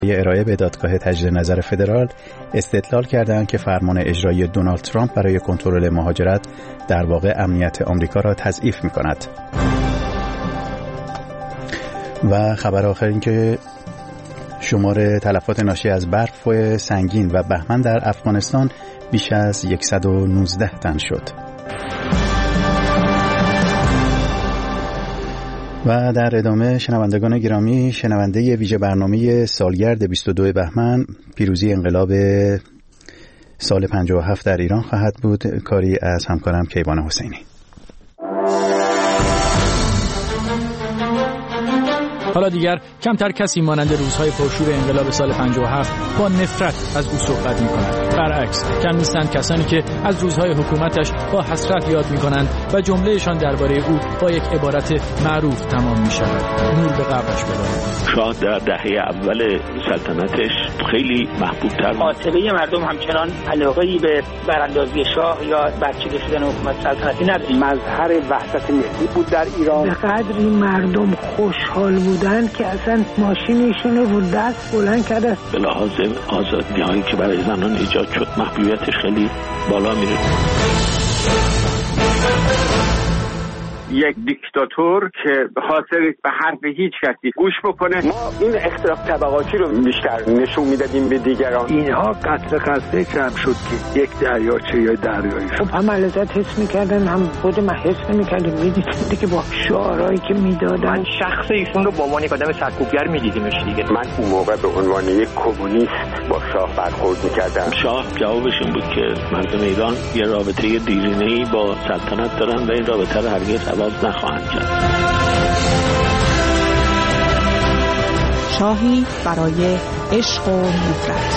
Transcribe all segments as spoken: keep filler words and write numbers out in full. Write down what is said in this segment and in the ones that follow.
ارائه به دادگاه تجدید نظر فدرال استدلال کردند که فرمان اجرایی دونالد ترامپ برای کنترل مهاجرت در واقع امنیت آمریکا را تضعیف می‌کند. و خبر آخر این که شمار تلفات ناشی از برف سنگین و بهمن در افغانستان بیش از صد و نوزده تن شد. و در ادامه شنوندگان گرامی، شنونده ویژه برنامه سالگرد بیست و دو بهمن پیروزی انقلاب سال پنجاه و هفت در ایران خواهد بود. کاری از همکارم کیوان حسینی. حالا دیگر کمتر کسی مانند روزهای پرشور انقلاب سال پنجاه و هفت با نفرت از او صحبت می‌کند. برعکس، کم نیستند کسانی که از روزهای حکومتش با حسرت یاد می‌کنند و جملهشان درباره او با یک عبارت معروف تمام می‌شود: نور به قبرش ببارد. شاه در دهه اول سلطنتش خیلی محبوب‌تر بود. عاطفه مردم همچنان علاقه‌ای به براندازی شاه یا برچیده شدن حکومت سلطنتی نداشت. مظهر وحدت ملی بود در ایران. به قدری مردم خوشحال بودن که اصلا ماشینشون رو دست بلند کرده. به لحاظ آزادی‌هایی که برای زنان ایجاد شد محبوبیتش خیلی بالا میره. یک دیکتاتور که حاصل به حرف هیچ کسی گوش بکنه. ما این اختلاف طبقاتی رو بیشتر نشون میدادیم به دیگران. اینها قطره قطره کم شد که یک دریاچه یا دریایی شد. خب هم لذت حس میکردن، هم خود من حس نمیکردم. میدیدم دیگه با شعارهایی که میدادن. من شخص ایشون رو به عنوان یک آدم سرکوبگر میدیدمش دیگه. من اون موقع به عنوان یک کمونیست با شاه برخورد میکردم. شاه جوابش این بود که مردم ایران یه رابطه دیرینه‌ای با سلطنت دارن و این رابطه رو هرگز نخواهند کرد. شاهی برای عشق و نفرت.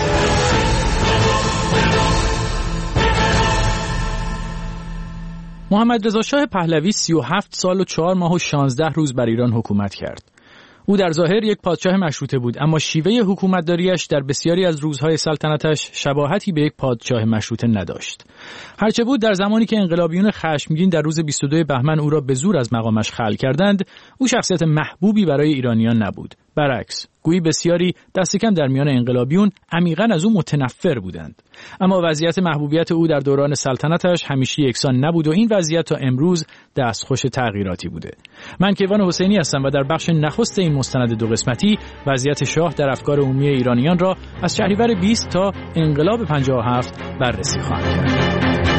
محمد رضا شاه پهلوی سی و هفت سال و چهار ماه و شانزده روز بر ایران حکومت کرد. او در ظاهر یک پادشاه مشروطه بود، اما شیوه حکومتداریش در بسیاری از روزهای سلطنتش شباهتی به یک پادشاه مشروطه نداشت. هرچه بود در زمانی که انقلابیون خشمگین در روز بیست و دو بهمن او را به زور از مقامش خلع کردند، او شخصیت محبوبی برای ایرانیان نبود. برعکس، گویی بسیاری دست کم در میان انقلابیون عمیقاً از او متنفر بودند. اما وضعیت محبوبیت او در دوران سلطنتش همیشه یکسان نبود و این وضعیت تا امروز دستخوش تغییراتی بوده. من کیوان حسینی هستم و در بخش نخست این مستند دو قسمتی وضعیت شاه در افکار عمومی ایرانیان را از شهریور بیست تا انقلاب پنجاه و هفت بررسی خواهم کرد.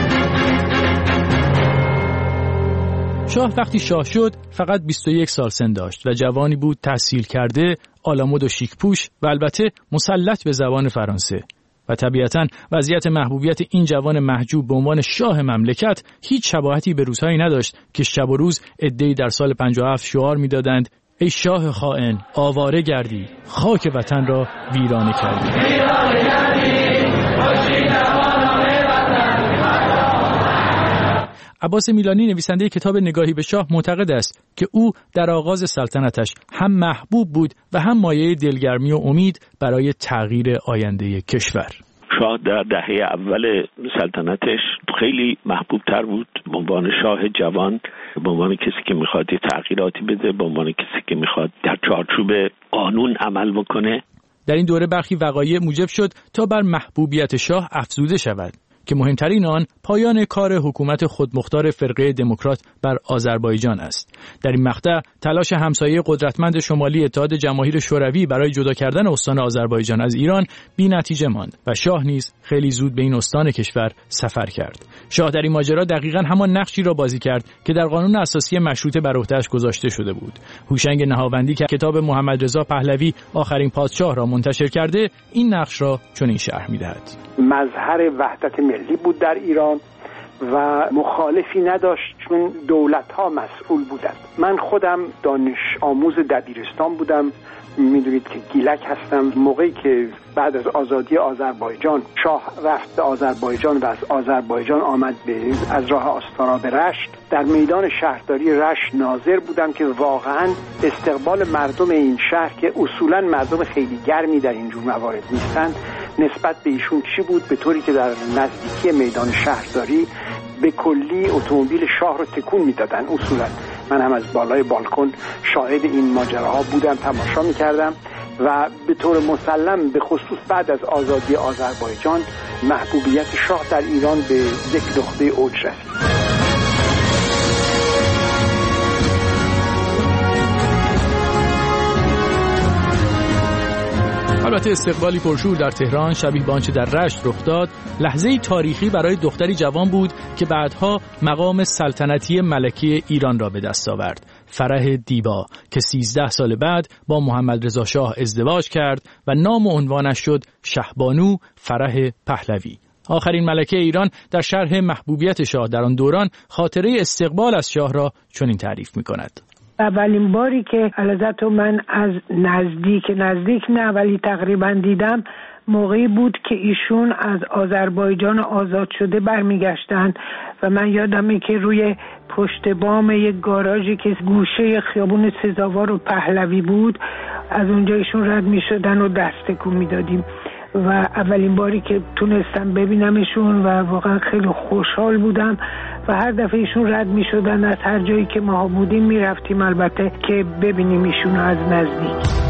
شاه وقتی شاه شد فقط بیست و یک سال سن داشت و جوانی بود تحصیل کرده، آلامود و شیکپوش و البته مسلط به زبان فرانسه. و طبیعتاً وضعیت محبوبیت این جوان محجوب به عنوان شاه مملکت هیچ شباهتی به روزهایی نداشت که شب و روز عده‌ای در سال پنجاه و هفت شعار می‌دادند: ای شاه خائن، آواره گردی، خاک وطن را ویرانه کردی. عباس میلانی نویسنده کتاب نگاهی به شاه معتقد است که او در آغاز سلطنتش هم محبوب بود و هم مایه دلگرمی و امید برای تغییر آینده کشور. شاه در دهه اول سلطنتش خیلی محبوب تر بود به عنوان شاه جوان، به عنوان کسی که میخواد تغییراتی بده، به عنوان کسی که میخواد در چارچوب قانون عمل بکنه. در این دوره برخی وقایع موجب شد تا بر محبوبیت شاه افزوده شود که مهمترین آن پایان کار حکومت خودمختار فرقه دموکرات بر آذربایجان است. در این مقطع تلاش همسایه قدرتمند شمالی اتحاد جماهیر شوروی برای جدا کردن استان آذربایجان از ایران بی نتیجه ماند و شاه نیز خیلی زود به این استان کشور سفر کرد. شاه در این ماجرا دقیقاً همان نقشی را بازی کرد که در قانون اساسی مشروطه بر عهده‌اش گذاشته شده بود. هوشنگ نهاوندی که کتاب محمد رضا پهلوی آخرین پادشاه را منتشر کرده، این نقش را چنین شرح می‌دهد: مظهر وحدت ملی بود در ایران و مخالفی نداشت چون دولت‌ها مسئول بودند. من خودم دانش آموز دبیرستان بودم، میدونید که گیلک هستم. موقعی که بعد از آزادی آذربایجان شاه رفت به آذربایجان و از آذربایجان آمد به از راه آستانا به رشت، در میدان شهرداری رشت ناظر بودم که واقعا استقبال مردم این شهر که اصولا مردم خیلی گرمی در اینجور موارد نیستند نسبت به ایشون چی بود، به طوری که در نزدیکی میدان شهرداری به کلی اتومبیل شاه رو تکون میدادن. اصولا من هم از بالای بالکن شاهد این ماجراها بودم، تماشا میکردم و به طور مسلم به خصوص بعد از آزادی آذربایجان محبوبیت شاه در ایران به یک نقطه اوج رسید. البته استقبالی پرشور در تهران شبیه به آنچه در رشت رخ داد لحظه‌ای تاریخی برای دختری جوان بود که بعدها مقام سلطنتی ملکه ایران را به دست آورد، فرح دیبا، که سیزده سال بعد با محمد رضا شاه ازدواج کرد و نام و عنوانش شد شهبانو فرح پهلوی. آخرین ملکه ایران در شرح محبوبیت شاه در آن دوران خاطره استقبال از شاه را چنین تعریف می‌کند: اولین باری که البته من از نزدیک نزدیک نه ولی تقریبا دیدم موقعی بود که ایشون از آذربایجان آزاد شده برمیگشتن و من یادمه که روی پشت بام یک گاراژی که گوشه خیابون سزاوار و پهلوی بود از اونجا ایشون رد میشدن و دست تکون میدادیم و اولین باری که تونستم ببینمشون و واقعا خیلی خوشحال بودم و هر دفعه ایشون رد می شدن از هر جایی که ما بودیم می رفتیم البته که ببینیم ایشون از نزدیک.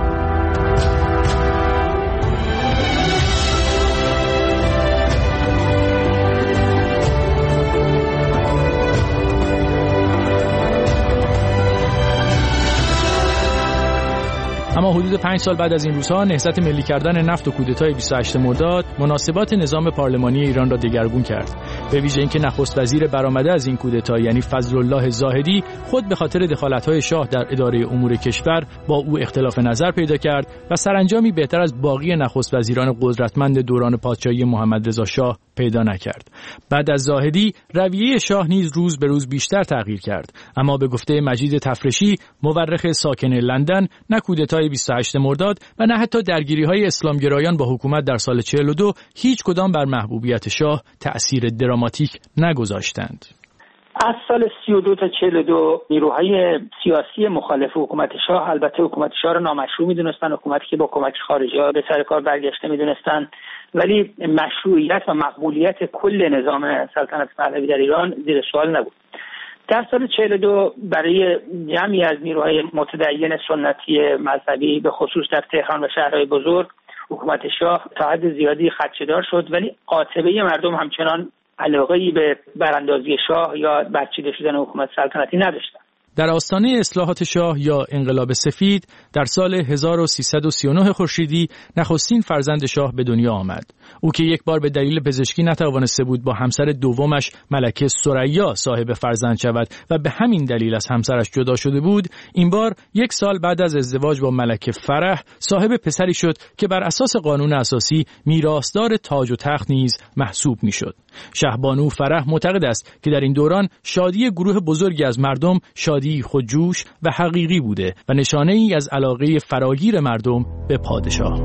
اما حدود پنج سال بعد از این روزها نهضت ملی کردن نفت و کودتای بیست و هشتم مرداد مناسبات نظام پارلمانی ایران را دگرگون کرد. به ویژه اینکه نخست وزیر برآمده از این کودتا یعنی فضل الله زاهدی خود به خاطر دخالت‌های شاه در اداره امور کشور با او اختلاف نظر پیدا کرد و سرانجامی بهتر از باقی نخست وزیران قدرتمند دوران پادشاهی محمد رضا شاه پیدا نکرد. بعد از زاهدی رویه شاه نیز روز به روز بیشتر تغییر کرد، اما به گفته مجید تفرشی مورخ ساکن لندن نه کودتای بیست و هشتم مرداد و نه حتی درگیری‌های اسلامگرایان با حکومت در سال چهل و دو هیچ کدام بر محبوبیت شاه تأثیر دراماتیک نگذاشتند. از سال سی و دو تا چهل و دو نیروهای سیاسی مخالف حکومت شاه البته حکومت شاه را نامشروع می‌دونستند، حکومتی که با کمک خارجی‌ها به سر کار برگشته می‌دونستند، ولی مشروعیت و مقبولیت کل نظام سلطنت پهلوی در ایران زیر سوال نبود. در سال چهل و دو برای جمعی از نیروهای متدین سنتی مذهبی به خصوص در تهران و شهرهای بزرگ حکومت شاه تا حد زیادی خدشه‌دار شد، ولی عاطفه مردم همچنان علاقه‌ای به براندازی شاه یا برچیده شدن حکومت سلطنتی نداشتند. در آستانه اصلاحات شاه یا انقلاب سفید در سال هزار و سیصد و سی و نه خورشیدی نخستین فرزند شاه به دنیا آمد. او که یک بار به دلیل پزشکی نتوانسته بود با همسر دومش ملکه ثریا صاحب فرزند شود و به همین دلیل از همسرش جدا شده بود، این بار یک سال بعد از ازدواج با ملکه فرح صاحب پسری شد که بر اساس قانون اساسی میراثدار تاج و تخت نیز محسوب میشد. شهبانو فرح معتقد است که در این دوران شادی گروه بزرگی از مردم شادی خودجوش و حقیقی بوده و نشانه ای از علاقه فراگیر مردم به پادشاه.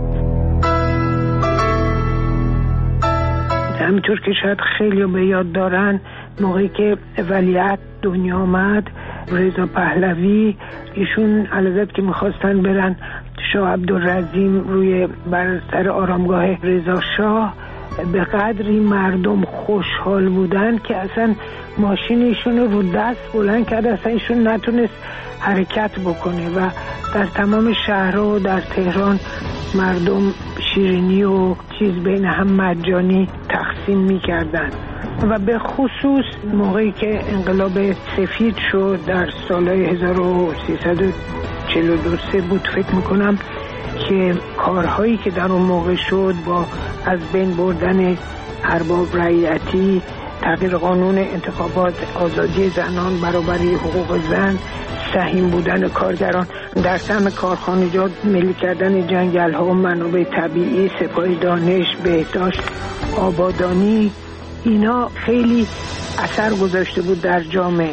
همینطور که شاید خیلی به یاد دارن موقعی که ولیعهد دنیا آمد رضا پهلوی، ایشون علازت که میخواستن برن شاه عبدالرحیم روی بر سر آرامگاه رضا شاه، به قدری مردم خوشحال بودن که اصلا ماشین ایشون رو دست بلند کرد، اصلا ایشون نتونست حرکت بکنه و در تمام شهرها و در تهران مردم شیرینی و چیز بین هم مجانی تقسیم می‌کردن و به خصوص موقعی که انقلاب سفید شد در سالهای هزار و سیصد و چهل و دو بود فکر میکنم که کارهایی که در اون موقع شد با از بین بردن ارباب رعیتی، تغییر قانون انتخابات، آزادی زنان، برابری حقوق زن، سهیم بودن کارگران در سهم کارخانجات، ملی کردن جنگل ها و منابع طبیعی، سپاه دانش، بهداشت، آبادانی، اینا خیلی اثر گذاشته بود در جامعه.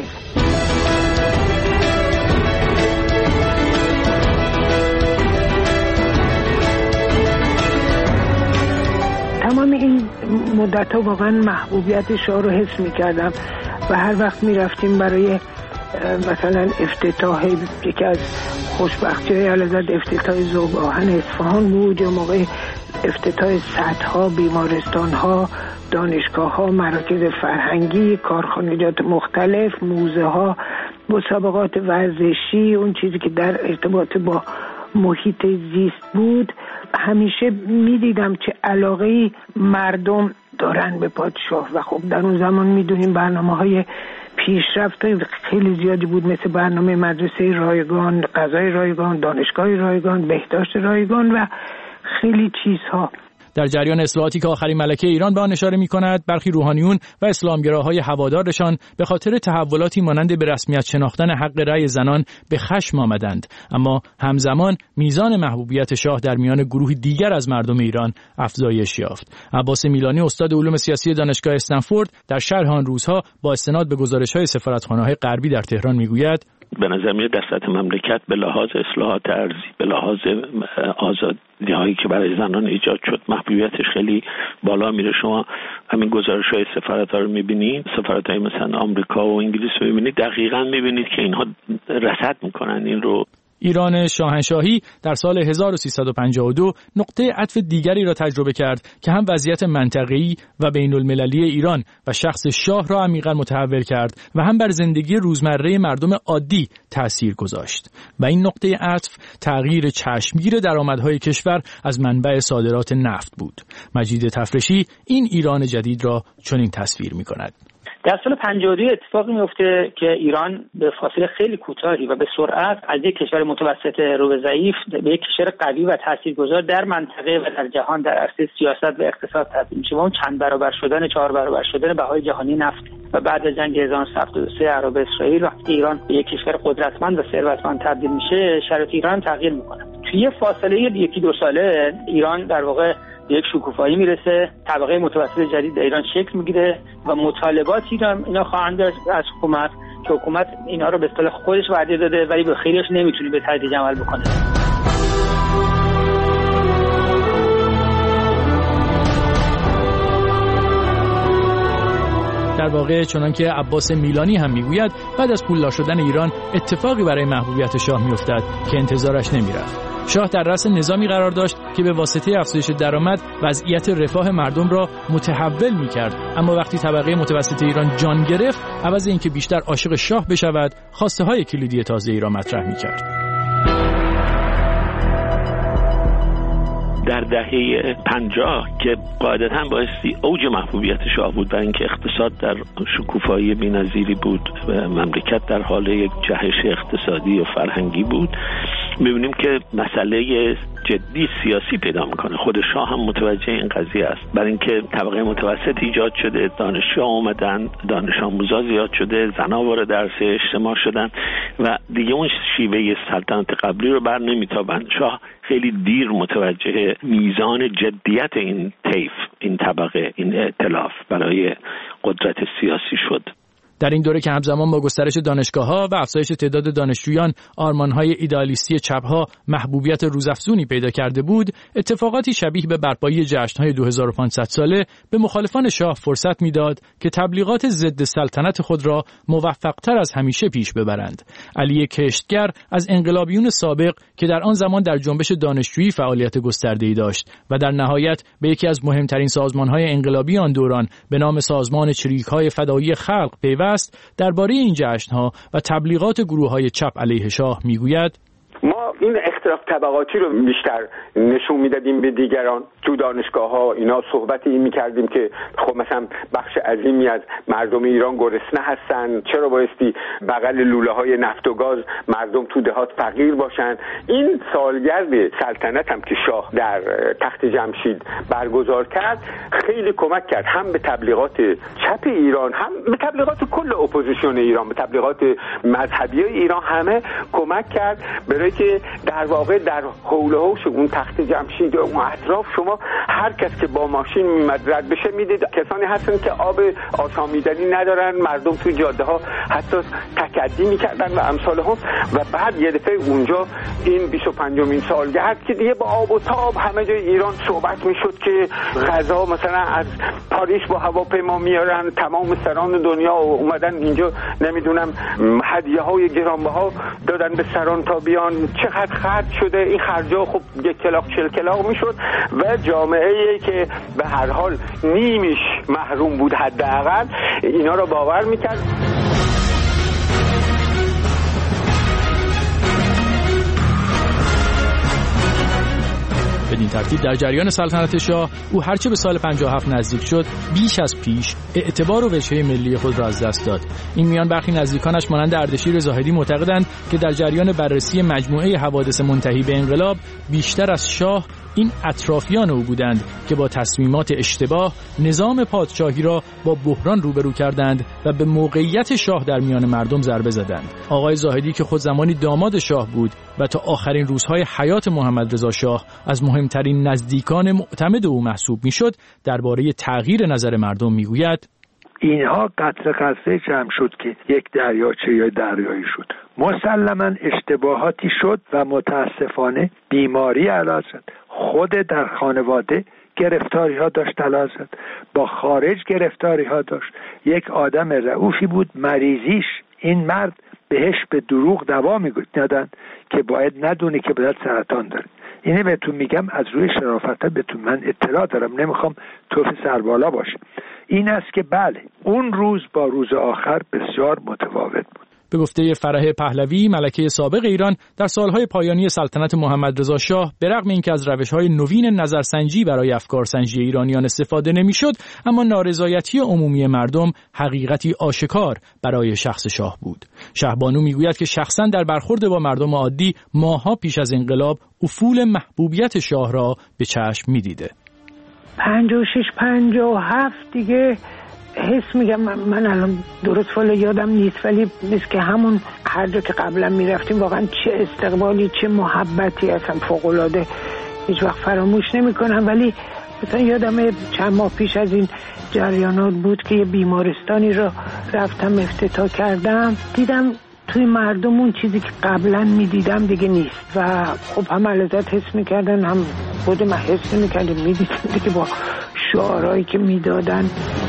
تمام این مدت ها واقعا محبوبیت شاه رو حس می کردم و هر وقت می رفتیم برای مثلا افتتاح یکی از خوشبختی های علازت افتتاح ذوب آهن اصفهان بود یا موقع افتتاح سدها، بیمارستان ها، دانشگاه ها، مراکز فرهنگی، کارخانجات مختلف، موزه ها، مسابقات ورزشی، اون چیزی که در ارتباط با محیط زیست بود، همیشه میدیدم چه علاقه مردم دارن به پادشاه. و خب در اون زمان میدونیم برنامه‌های پیشرفت خیلی زیادی بود، مثل برنامه مدرسه رایگان، غذای رایگان، دانشگاه رایگان، بهداشت رایگان و خیلی چیزها. در جریان اصلاحاتی که آخرین ملکه ایران به آن اشاره می‌کند، برخی روحانیون و اسلامگراهای هوادارشان به خاطر تحولاتی مانند به رسمیت شناختن حق رأی زنان به خشم آمدند، اما همزمان میزان محبوبیت شاه در میان گروه دیگر از مردم ایران افزایش یافت. عباس میلانی، استاد علوم سیاسی دانشگاه استنفورد، در شرح آن روزها با استناد به گزارش‌های سفارتخانه‌های غربی در تهران میگوید: به نظر میاد در سطح مملکت به لحاظ اصلاحات ارضی، به لحاظ آزادی هایی که برای زنان ایجاد شد، محبوبیتش خیلی بالا میره. شما همین گزارش های سفارت ها رو میبینید، سفارت های مثلا آمریکا و انگلیس رو میبینید، دقیقاً میبینید که اینها رصد میکنن این رو. ایران شاهنشاهی در سال هزار و سیصد و پنجاه و دو نقطه عطف دیگری را تجربه کرد که هم وضعیت منطقه‌ای و بین المللی ایران و شخص شاه را عمیقاً متحول کرد و هم بر زندگی روزمره مردم عادی تأثیر گذاشت. و این نقطه عطف تغییر چشمگیر درآمدهای کشور از منبع صادرات نفت بود. مجید تفرشی این ایران جدید را چنین تصویر می‌کند. در سال پنجاه و دو اتفاقی میفته که ایران به فاصله خیلی کوتاهی و به سرعت از یک کشور متوسط رو به ضعیف به یک کشور قوی و تاثیرگذار در منطقه و در جهان در عرصه سیاست و اقتصاد تبدیل میشه. اون چند برابر شدن، چهار برابر شدن بهای جهانی نفت و بعد از جنگ هزار و نهصد و هفتاد و سه عرب اسرائیل وقتی ایران به یک کشور قدرتمند و ثروتمند تبدیل میشه، شرایط ایران تغییر میکنه. توی فاصله یکی دو ساله ایران در واقع یک شکوفایی میرسه، طبقه متوسط جدید در ایران شکل میگیره و مطالباتی را اینا خواهند داشت از حکومت که حکومت اینا رو به اصطلاح خودش وعده داده ولی به خیلیش نمیتونه به تدریج عمل بکنه. در واقع چنانکه عباس میلانی هم میگوید، بعد از پولدار شدن ایران اتفاقی برای محبوبیت شاه میافتد که انتظارش نمیرفت. شاه در رأس نظامی قرار داشت که به واسطه افزایش درآمد وضعیت رفاه مردم را متحول می‌کرد، اما وقتی طبقه متوسط ایران جان گرفت، عوض اینکه بیشتر عاشق شاه بشود، خواسته‌های کلیدی تازه‌ای را مطرح می‌کرد. در دهه پنجاه که قاعدتاً بایستی اوج محبوبیت شاه بود و اینکه اقتصاد در شکوفایی بی‌نظیری بود و مملکت در حال یک جهش اقتصادی و فرهنگی بود، می‌بینیم که مسئله جدی سیاسی پیدا میکنه. خود شاه هم متوجه این قضیه است. برای اینکه طبقه متوسط ایجاد شده، دانشجو اومدن، دانش آموزا زیاد شده، زنا وارد عرصه اجتماع شدن و دیگه اون شیوه سلطنت قبلی رو بر نمیتابن. شاه خیلی دیر متوجه میزان جدیت این طیف، این طبقه، این ائتلاف برای قدرت سیاسی شد. در این دوره که همزمان با گسترش دانشگاه‌ها و افزایش تعداد دانشجویان، آرمان‌های ایدئالیستی چپ‌ها محبوبیت روزافزونی پیدا کرده بود، اتفاقاتی شبیه به برپایی جشن‌های دو هزار و پانصد ساله به مخالفان شاه فرصت می‌داد که تبلیغات ضد سلطنت خود را موفق‌تر از همیشه پیش ببرند. علی کشتگر از انقلابیون سابق که در آن زمان در جنبش دانشجویی فعالیت گسترده‌ای داشت و در نهایت به یکی از مهمترین سازمان‌های انقلابی آن دوران به نام سازمان چریک‌های فدایی خلق پیوست است، درباره این جشن‌ها و تبلیغات گروه‌های چپ علیه شاه میگوید: ما این اختلاف طبقاتی رو بیشتر نشون میدادیم به دیگران. تو دانشگاه ها اینا صحبت این میکردیم که خب مثلا بخش عظیمی از مردم ایران گرسنه هستن، چرا بایستی بغل لوله های نفت و گاز مردم تو دهات فقیر باشن. این سالگرد سلطنت هم که شاه در تخت جمشید برگزار کرد خیلی کمک کرد، هم به تبلیغات چپ ایران، هم به تبلیغات کل اپوزیسیون ایران، به تبلیغات مذهبی ایران، همه کمک کرد برای که در واقع در حول و حوش اون تخت جمشید و اون اطراف شما هر کس که با ماشین میمد رد بشه میدید کسانی هستن که آب آشامیدنی ندارن، مردم توی جاده ها حتی تکدی میکردن و امثال هم. و بعد یه دفعه اونجا این بیست و پنجمین سالگرد که دیگه با آب و تاب همه جای ایران صحبت میشد که غذا مثلا از پاریس با هواپیما میارن، تمام سران دنیا اومدن اینجا، نمیدونم هدیه های گرانبها دادن به سران تا بیان، چقدر خرج شده. این خرجا خب یک کلاغ چل کلاغ میشد و جامعه‌ای که به هر حال نیمیش محروم بود حداقل اینا رو باور میکرد. بدین ترتیب در جریان سلطنت شاه او هرچه به سال پنجاه و هفت نزدیک شد بیش از پیش اعتبار و وجهه ملی خود را از دست داد. این میان برخی نزدیکانش مانند اردشیر زاهدی معتقدند که در جریان بررسی مجموعه حوادث منتهی به انقلاب بیشتر از شاه این اطرافیان او بودند که با تصمیمات اشتباه نظام پادشاهی را با بحران روبرو کردند و به موقعیت شاه در میان مردم ضربه زدند. آقای زاهدی که خود زمانی داماد شاه بود و تا آخرین روزهای حیات محمد رضا شاه از مهمترین نزدیکان معتمد او محسوب میشد، درباره تغییر نظر مردم میگوید: اینها قطره قطره جمع شد که یک دریاچه یا دریایی شد. مسلماً اشتباهاتی شد و متاسفانه بیماری علاج شد. خود در خانواده گرفتاری ها داشت علاج شد. با خارج گرفتاری ها داشت. یک آدم رئوفی بود، مریضیش این مرد بهش به دروغ دوا میدادن که باید ندونی که باید سرطان داره. اینه بهتون میگم از روی شرافت بهتون من اطلاع دارم، نمیخوام توف سربالا باشه. این است که بله اون روز با روز آخر بسیار متفاوت بود. به گفته فرح پهلوی، ملکه سابق ایران، در سالهای پایانی سلطنت محمد رضا شاه به رغم اینکه از روش‌های نوین نظرسنجی برای افکارسنجی ایرانیان استفاده نمی‌شد، اما نارضایتی عمومی مردم حقیقتی آشکار برای شخص شاه بود. شهبانو میگوید که شخصاً در برخورد با مردم عادی ماه‌ها پیش از انقلاب افول محبوبیت شاه را به چشم می‌دیده. پنجاه و شش پنجاه و هفت دیگه حس میگم من, من الان درست فالا یادم نیست، ولی نیست که همون هر جا که قبلا میرفتیم واقعا چه استقبالی چه محبتی اصلا فوق‌العاده هیچ وقت فراموش نمیکنم. ولی مثلا یادم چند ماه پیش از این جریانات بود که یه بیمارستانی رو رفتم افتتاح کردم، دیدم توی مردم اون چیزی که قبلا میدیدم دیگه نیست و خب هم لذت حس میکردن، هم خود من حس میکردم میدیدم دیگه با شعارهایی که میدادن.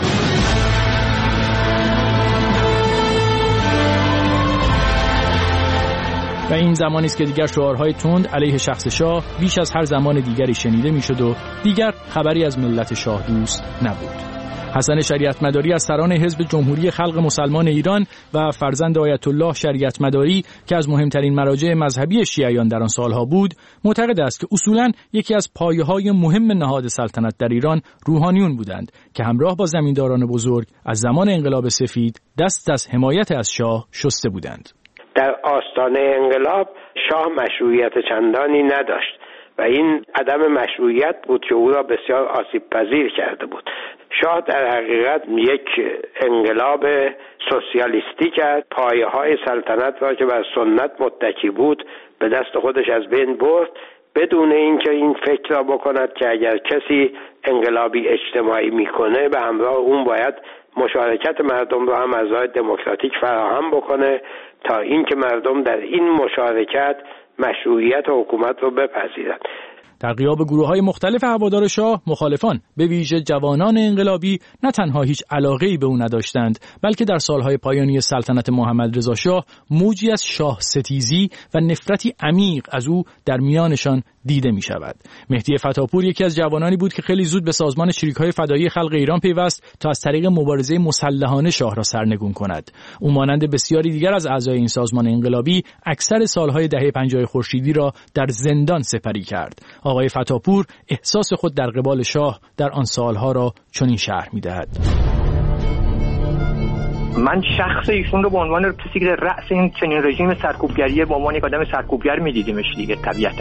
و این زمانی است که دیگر شعارهای تند علیه شخص شاه بیش از هر زمان دیگری شنیده میشد و دیگر خبری از ملت شاه دوست نبود. حسن شریعت مداری از سران حزب جمهوری خلق مسلمان ایران و فرزند آیت الله شریعت مداری که از مهمترین مراجع مذهبی شیعیان در آن سالها بود، معتقد است که اصولاً یکی از پایه‌های مهم نهاد سلطنت در ایران روحانیون بودند که همراه با زمینداران بزرگ از زمان انقلاب سفید دست از حمایت از شاه شسته بودند. در آستانه انقلاب شاه مشروعیت چندانی نداشت و این عدم مشروعیت بود که او را بسیار آسیب پذیر کرده بود. شاه در حقیقت یک انقلاب سوسیالیستی کرد، پایه‌های سلطنت را که بر سنت متکی بود به دست خودش از بین برد، بدون اینکه این فکر را بکند که اگر کسی انقلابی اجتماعی میکنه به همراه اون باید مشارکت مردم رو هم از راه دموکراتیک فراهم بکنه تا اینکه مردم در این مشارکت مشروعیت حکومت رو بپذیرند. در غیاب گروه‌های مختلف هوادار شاه، مخالفان به ویژه جوانان انقلابی نه تنها هیچ علاقه‌ای به او نداشتند، بلکه در سالهای پایانی سلطنت محمد رضا شاه موجی از شاه ستیزی و نفرتی عمیق از او در میانشان دیده می شود. مهدی فتاپور یکی از جوانانی بود که خیلی زود به سازمان شریک‌های فدایی خلق ایران پیوست تا از طریق مبارزه مسلحانه شاه را سرنگون کند. او مانند بسیاری دیگر از اعضای این سازمان انقلابی اکثر سالهای دهه پنجاه خورشیدی را در زندان سپری کرد. آقای فتاپور احساس خود در قبال شاه در آن سالها را چنین شرح می‌دهد: من شخص ایشون رو به عنوان کسی که در رأس این چنین رژیم سرکوبگریه به عنوان یک آدم سرکوبگر می‌دیدیمش دیگه طبیعتاً.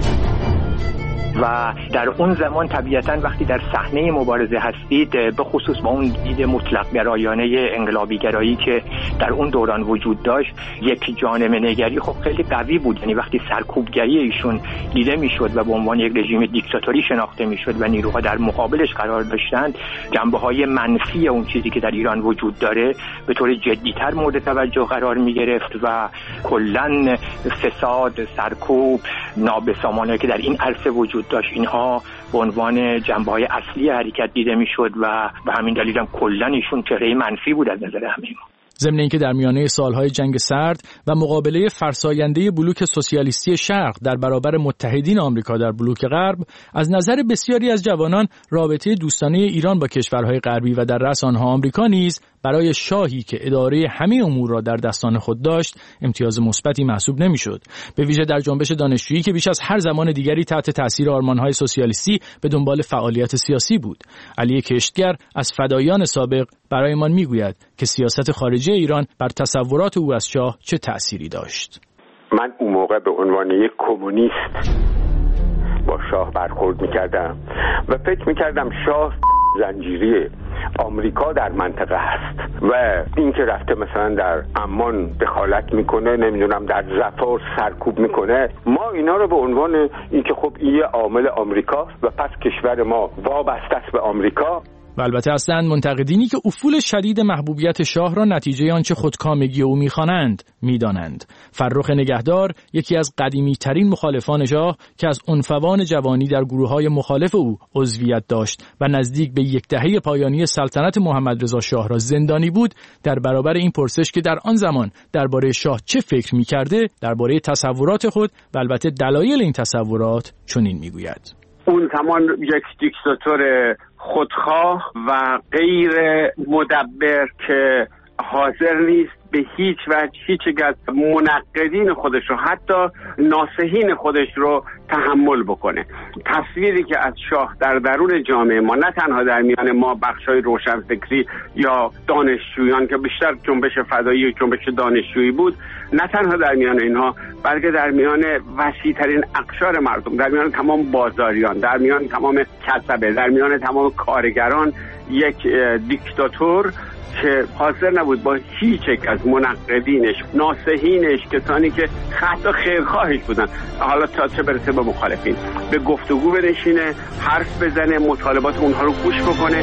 و در اون زمان طبیعتاً وقتی در صحنه مبارزه هستید به خصوص با اون دید مطلق گرایانه انقلابی گرایی که در اون دوران وجود داشت، یک جانب نگری خب خیلی قوی بود. یعنی وقتی سرکوبگری ایشون دیده میشد و به عنوان یک رژیم دیکتاتوری شناخته میشد و نیروها در مقابلش قرار داشتند، جنبه‌های منفی اون چیزی که در ایران وجود داره به طور جدی‌تر مورد توجه قرار میگرفت و کلاً فساد، سرکوب، نابسامانی که در این عرصه وجود داشت اینها به عنوان جنبه‌های اصلی حرکت دیده میشد و به همین دلیل هم کلاً ایشون چهره منفی بود از نظر همه ما. ضمن اینکه در میانه سالهای جنگ سرد و مقابله فرساینده بلوک سوسیالیستی شرق در برابر متحدین آمریکا در بلوک غرب، از نظر بسیاری از جوانان رابطه دوستانه ایران با کشورهای غربی و در رأس آنها آمریکا نیز برای شاهی که اداره همه امور را در دستان خود داشت امتیاز مثبتی محسوب نمی‌شد، به ویژه در جنبش دانشجویی که بیش از هر زمان دیگری تحت تاثیر آرمان‌های سوسیالیستی به دنبال فعالیت سیاسی بود. علی کشتگر از فدایان سابق برایمان میگوید که سیاست خارجی ایران بر تصورات او از شاه چه تأثیری داشت. من اون موقع به عنوان یک کمونیست با شاه برخورد میکردم و فکر میکردم شاه زنجیری آمریکا در منطقه هست و این که رفته مثلا در عمان دخالت میکنه، نمیدونم در ظفار سرکوب میکنه، ما اینا رو به عنوان اینکه خب این یه عامل آمریکاست و پس کشور ما وابسته است به آمریکا. و البته هستند منتقدینی که افول شدید محبوبیت شاه را نتیجه آنچه خودکامگی او می‌خوانند می‌دانند. فرخ نگهدار یکی از قدیمی‌ترین مخالفان شاه که از عنفوان جوانی در گروه‌های مخالف او عضویت داشت و نزدیک به یک دهه پایانی سلطنت محمد رضا شاه را زندانی بود، در برابر این پرسش که در آن زمان درباره شاه چه فکر می‌کرده، درباره تصورات خود و البته دلایل این تصورات چنین می‌گوید: اون زمان یک دیکتاتور خودخواه و غیر مدبر که حاضر نیست به هیچ وجه هیچ یک از منقدین خودش رو، حتی ناصحین خودش رو تحمل بکنه. تصویری که از شاه در درون جامعه ما، نه تنها در میان ما بخشای روشنفکری یا دانشجویان که بیشتر جنبش فدایی و جنبش دانشجویی بود، نه تنها در میان اینها بلکه در میان وسیع‌ترین اقشار مردم، در میان تمام بازاریان، در میان تمام کسبه، در میان تمام کارگران، یک دیکتاتور که حاضر نبود با هیچ یک از منقدینش، ناصحینش، کسانی که حتی خیرخواهش بودن، حالا تا چه برسه به مخالفین، به گفتگو بنشینه، حرف بزنه، مطالبات اونها رو گوش بکنه.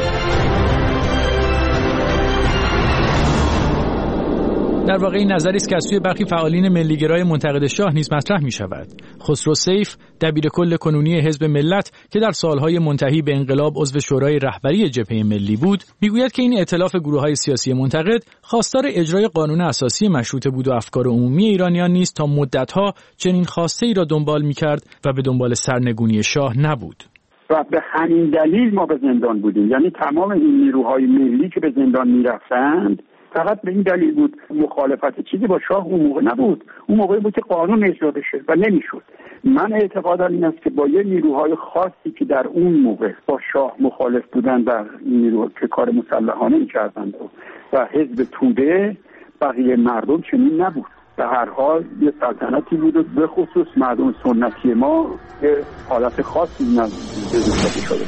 در واقع این نظری است که از سوی برخی فعالین ملیگرای منتقد شاه نیز مطرح می شود. خسرو سیف، دبیر کل کنونی حزب ملت که در سالهای منتهی به انقلاب عضو شورای رهبری جبهه ملی بود، میگوید که این ائتلاف گروه‌های سیاسی منتقد خواستار اجرای قانون اساسی مشروطه بود و افکار عمومی ایرانیان نیز تا مدت‌ها چنین خواسته ای را دنبال می‌کرد و به دنبال سرنگونی شاه نبود. و به همین دلیل ما به زندان بودیم. یعنی تمام این نیروهای ملی که به زندان می‌رفتند فقط به این دلیل بود. مخالفت چیزی با شاه اون موقع نبود. اون موقع بود که قانون اجرا بشه و نمیشد. من اعتقادم این است که با یه نیروهای خاصی که در اون موقع با شاه مخالف بودن، در نیرو که کار مسلحانه می‌کردند و حزب توده، بقیه مردم چنین نبود. به هر حال یه سلطنتی بود و به خصوص مردم سنتی ما که حالت خاصی نزدیک شده.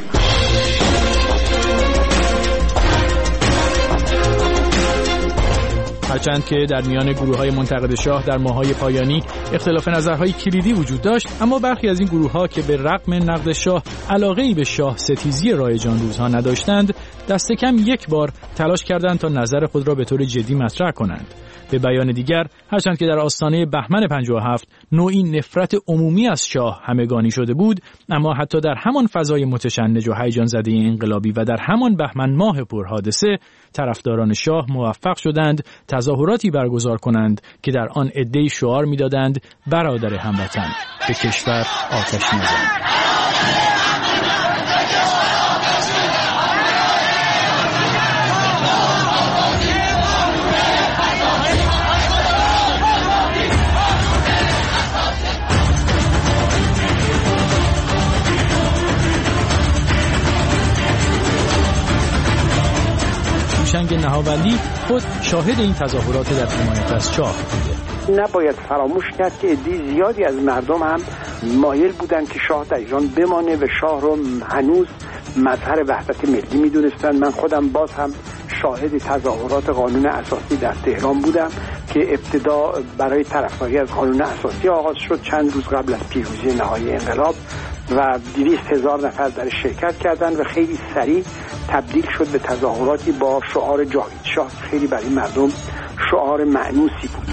هرچند که در میان گروه‌های منتقد شاه در ماه‌های پایانی اختلاف نظرهای کلیدی وجود داشت، اما برخی از این گروه‌ها که به رغم نقد شاه علاقه‌ای به شاه ستیزی رایجان روزها نداشتند، دست کم یک بار تلاش کردند تا نظر خود را به طور جدی مطرح کنند. به بیان دیگر، هرچند که در آستانه بهمن پنجاه و هفت نوعی نفرت عمومی از شاه همگانی شده بود، اما حتی در همان فضای متشنج و هیجان زده انقلابی و در همان بهمن ماه پرحادثه، طرفداران شاه موفق شدند تظاهراتی برگزار کنند که در آن عده‌ای شعار می‌دادند برادر هموطن، به کشور آتش نزن. هوشنگ نهاوندی خود شاهد این تظاهرات در حمایت از شاه بوده. نباید فراموش کرد که عده زیادی از مردم هم مایل بودن که شاه در ایران بمانه و شاه رو هنوز مظهر وحدت ملی میدونستن. من خودم باز هم شاهد تظاهرات قانون اساسی در تهران بودم که ابتدا برای طرفداری از قانون اساسی آغاز شد چند روز قبل از پیروزی نهایی انقلاب و دویست هزار نفر در شرکت کردند و خیلی سریع تبدیل شد به تظاهراتی با شعار جاوید شاه. خیلی برای مردم شعار مأنوسی بود.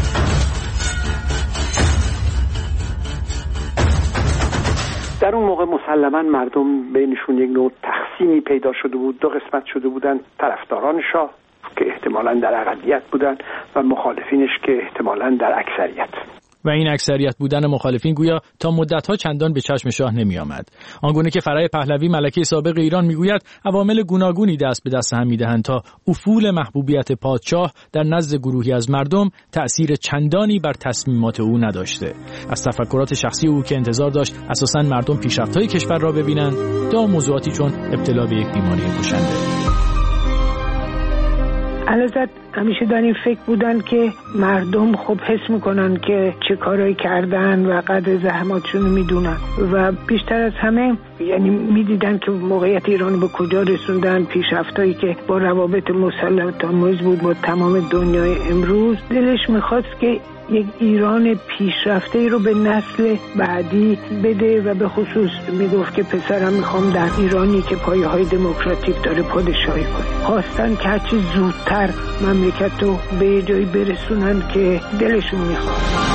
در اون موقع مسلماً مردم بینشون یک نوع تقسیمی پیدا شده بود. دو قسمت شده بودن: طرفداران شاه که احتمالاً در اقلیت بودن و مخالفینش که احتمالاً در اکثریت. و این اکثریت بودن مخالفین گویا تا مدت‌ها چندان به چشم شاه نمی‌آمد. آنگونه که فرای پهلوی ملکه سابق ایران می‌گوید عوامل گوناگونی دست به دست هم می‌دهند تا افول محبوبیت پادشاه در نزد گروهی از مردم تأثیر چندانی بر تصمیمات او نداشته. از تفکرات شخصی او که انتظار داشت اساساً مردم پیشرفت‌های کشور را ببینند تا موضوعاتی چون ابتلا به یک بیماری کشنده. علیزاده همیشه در این فکر بودن که مردم خوب حس میکنن که چه کارایی کردن و قدر زحماتشون میدونن و بیشتر از همه یعنی میدیدن که موقعیت ایران به کجا رسوندن، پیشرفتایی که با روابط مسلط آمیز بود با تمام دنیای امروز. دلش میخواست که یک ایران پیشرفته رو به نسل بعدی بده و به خصوص میگفت که پسرم میخوام در ایرانی که پایه های دموکراتیک داره پادشاهی کنه. خواستن که هرچی زودتر مملکت رو به جایی برسونن که دلشون میخواد.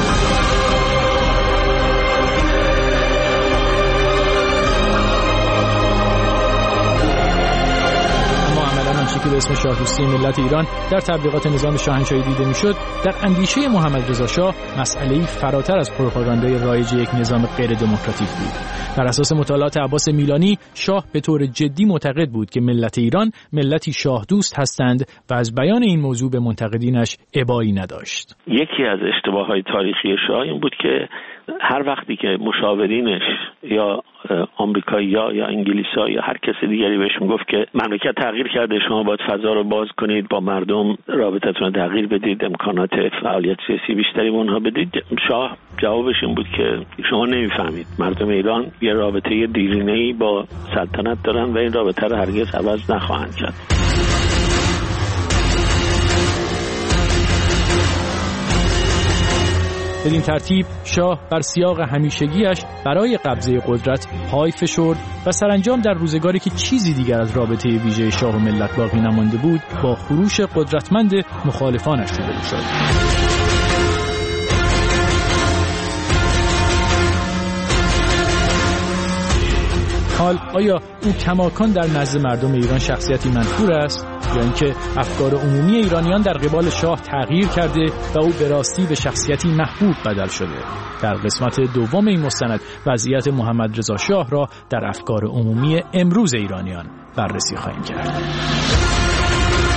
که به اسم شاهدوستی ملت ایران در تبلیغات نظام شاهنشاهی دیده میشد، در اندیشه محمد رضا شاه مسئله‌ای فراتر از پروپاگاندای رایج یک نظام غیر دموکراتیک بود. بر اساس مطالعات عباس میلانی، شاه به طور جدی معتقد بود که ملت ایران ملتی شاه دوست هستند و از بیان این موضوع به منتقدینش ابایی نداشت. یکی از اشتباهات تاریخی شاه این بود که هر وقتی که مشاورینش یا آمریکایی‌ها یا انگلیس‌ها یا هر کسی دیگری بهش میگفت که مملکت تغییر کرده، شما باید فضا رو باز کنید، با مردم رابطتون رو تغییر بدید، امکانات فعالیت سیاسی بیشتری به اونها بدید، شاه جوابش این بود که شما نمیفهمید، مردم ایران یه رابطه دیرینه‌ای با سلطنت دارن و این رابطه رو هرگز عوض نخواهند کرد. بدین ترتیب شاه بر سیاق همیشگیش برای قبضه قدرت پای فشرد و سرانجام در روزگاری که چیزی دیگر از رابطه ویژه شاه و ملت باقی نمانده بود، با خروش قدرتمند مخالفانش روبرو شد. حال آیا او کماکان در نزد مردم ایران شخصیتی منفور است یا اینکه افکار عمومی ایرانیان در قبال شاه تغییر کرده و او به راستی به شخصیتی محبوب بدل شده؟ در قسمت دوم این مستند وضعیت محمد رضا شاه را در افکار عمومی امروز ایرانیان بررسی خواهیم کرد.